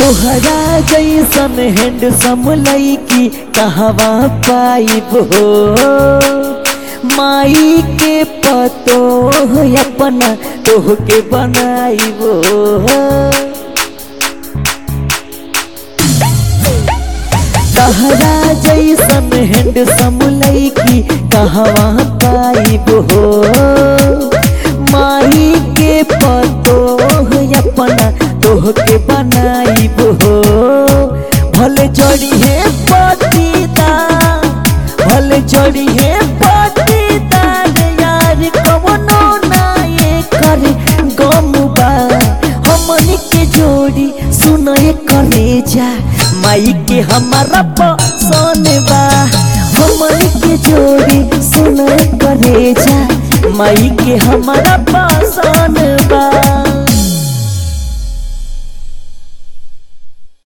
तोहरा जैसन हैंडसम लईकी कहवा पाइब हो। माई के पतो अपना तोह के बनाइब हो। तोहरा जैसन हैंडसम लईकी कहवा पाइब हो। माई के पतो अपना तोह के बनाइब हो। भले जड़ी है पटीदार, भले जड़ी है पटीदार यार कवनो ना ये करे गमुबा। हमनी के जोड़ी सुनए करे जा माई के हमारा पसंद बा। हमनी के जोड़ी सुनए करे जा माई के हमारा पसंद बा।